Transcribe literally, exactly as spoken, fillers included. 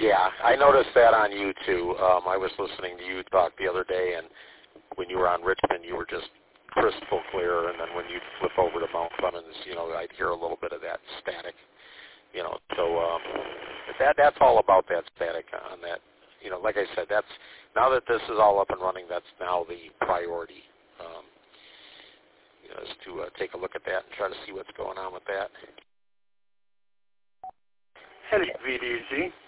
Yeah, I noticed that on you too. Um, I was listening to you talk the other day, and when you were on Richmond, you were just crystal clear, and then when you flip over to Mount Clemens, you know, I'd hear a little bit of that static. You know, so um, that that's all about that static on that. You know, like I said, that's now that this is all up and running, that's now the priority. Um, you know, is to uh, take a look at that and try to see what's going on with that. Heading V D Z.